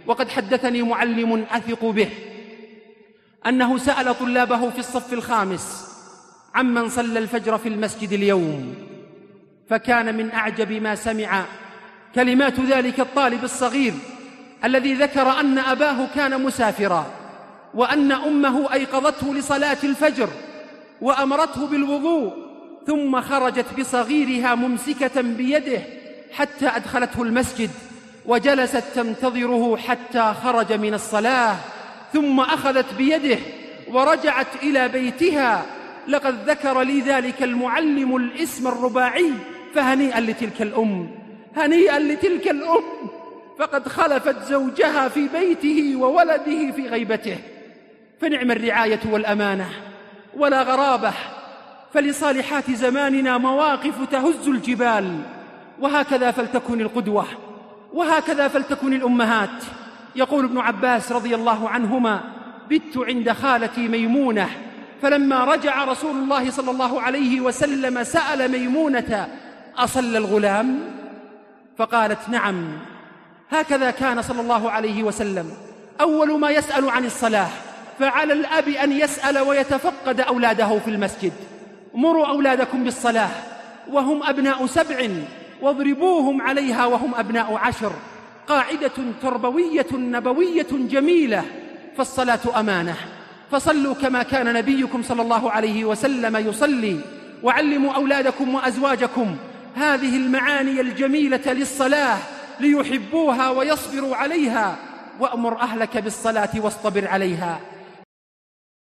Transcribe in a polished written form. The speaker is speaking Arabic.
وقد حدثني معلم أثق به أنه سأل طلابه في الصف الخامس عمن صلى الفجر في المسجد اليوم، فكان من أعجب ما سمع كلمات ذلك الطالب الصغير الذي ذكر أن أباه كان مسافرا، وأن أمه أيقظته لصلاة الفجر وأمرته بالوضوء، ثم خرجت بصغيرها ممسكة بيده حتى أدخلته المسجد، وجلست تنتظره حتى خرج من الصلاة، ثم أخذت بيده ورجعت إلى بيتها. لقد ذكر لي ذلك المعلم الاسم الرباعي، فهنيئا لتلك الأم، هنيئا لتلك الأم، فقد خلفت زوجها في بيته وولده في غيبته. فنعم الرعاية والأمانة ولا غرابة، فلصالحات زماننا مواقف تهز الجبال، وهكذا فلتكن القدوة، وهكذا فلتكن الأمهات. يقول ابن عباس رضي الله عنهما: بت عند خالتي ميمونة، فلما رجع رسول الله صلى الله عليه وسلم سأل ميمونة: أصلى الغلام؟ فقالت: نعم. هكذا كان صلى الله عليه وسلم أول ما يسأل عن الصلاة، فعلى الأب أن يسأل ويتفقد أولاده في المسجد. مروا أولادكم بالصلاة وهم أبناء 7، واضربوهم عليها وهم أبناء 10. قاعدة تربوية نبوية جميلة. فالصلاة أمانة، فصلوا كما كان نبيكم صلى الله عليه وسلم يصلي، وعلموا أولادكم وأزواجكم هذه المعاني الجميلة للصلاة ليحبوها ويصبروا عليها. وأمر أهلك بالصلاة واصطبر عليها.